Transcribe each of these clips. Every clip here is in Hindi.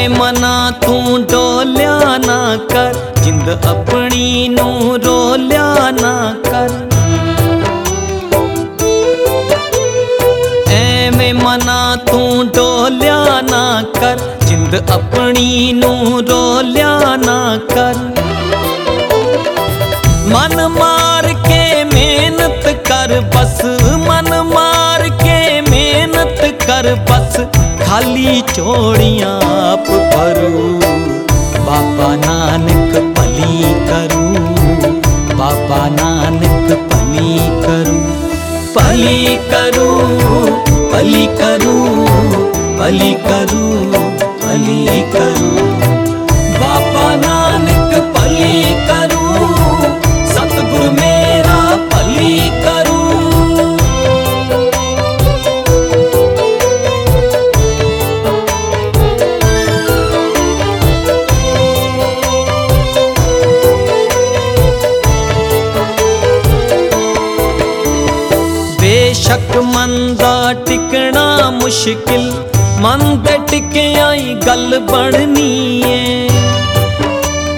ਐਵੇਂ ਮਨਾ ਤੂੰ ਡੋਲਿਆ ਨਾ ਕਰ, ਜਿੰਦ ਆਪਣੀ ਨੂੰ ਰੋਲਿਆ ਨਾ ਕਰ। ਐਵੇਂ ਮਨਾ ਤੂੰ ਡੋਲਿਆ ਨਾ ਕਰ, ਜਿੰਦ ਆਪਣੀ ਨੂੰ ਰੋਲਿਆ ਨਾ ਕਰ। ਮਨ ਮਾਰ ਕੇ ਮਿਹਨਤ ਕਰ ਬਸ, ਮਨ ਮਾਰ ਕੇ ਮਿਹਨਤ ਕਰ ਬਸ, खाली चोड़ियां आप भरू। बाबा नानक भली करूं, बाबा नानक भली करूं, भली करूं, भली करूं, भली करूं, भली करूं। बाबा नानक भली करूं, सतगुरु मेरा भली करूं। बेशक मन दा टिकना मुश्किल, मन दे टिकिया ही गल बननी है।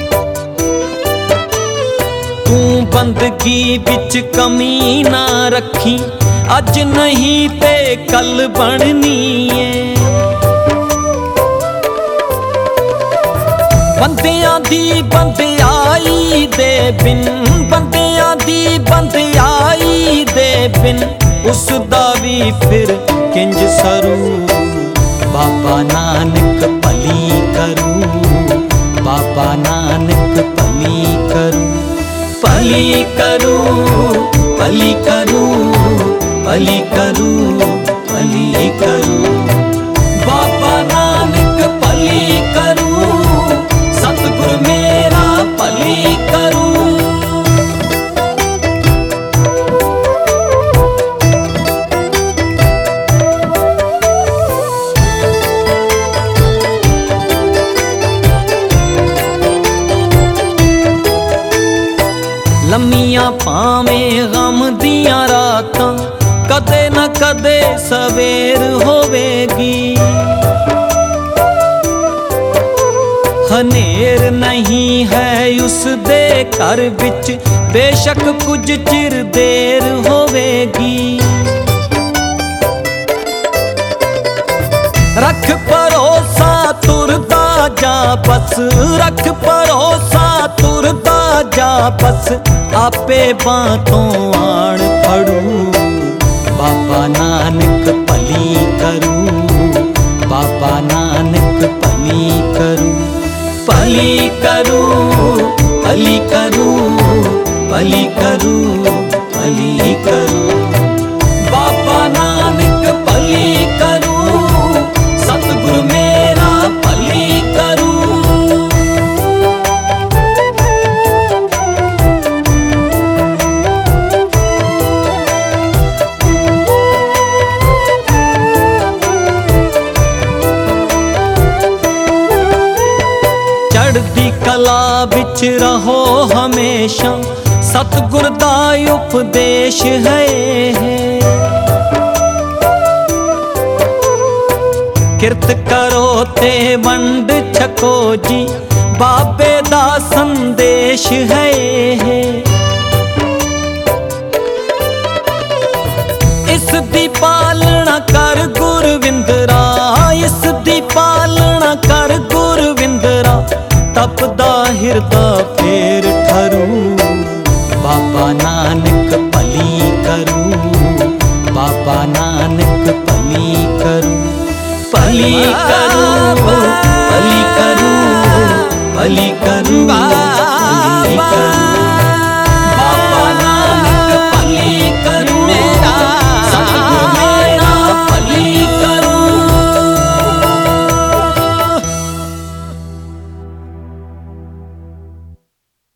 तू बंदगी बिच कमी ना रखी, अज नहीं ते कल बननी है। बंदियां दी बंदियाई दे बिन, बंदियां दी बंदियाई दे बिन, उसदा भी फिर किंज सरू। बाबा नानक भली करूं, बाबा नानक भली करूं, भली करूं, भली करूं, भली करूं, भली करूं। बाबा नानक भली करूं, सतगुरु मेरा भली करूं। लम्मियां भावें गम दियां रातां, कदे न कदे सवेर होवेगी। हनेर नहीं है उस दे घर विच, बेशक कुछ चिर देर होवेगी। रख भरोसा तुरदा जा बस, रख भरोसा तुरदा जा बस, आपे बातों आण फड़ू। बाबा नानक भली करूं, बाबा नानक भली करूं, भली करूं, भली करूं, भली करूं, भली करूं। बाबा नानक भली करूं, सतगुरु मेरा भली करूं। चढ़दी कला बिच रहो हमेशा, सतगुर दा उपदेश है। किरत करो ते वंड छको जी, बाबे दा संदेश है। इस दी पालना कर गुरविंदरा, इस दी पालना कर गुरविंदरा, तपदा हिरदा फेर ठरूं। बाबा नानक भली करूं, बाबा नानक भली करूं, भली करूं, भली करूं, भली करूं, भली करूं।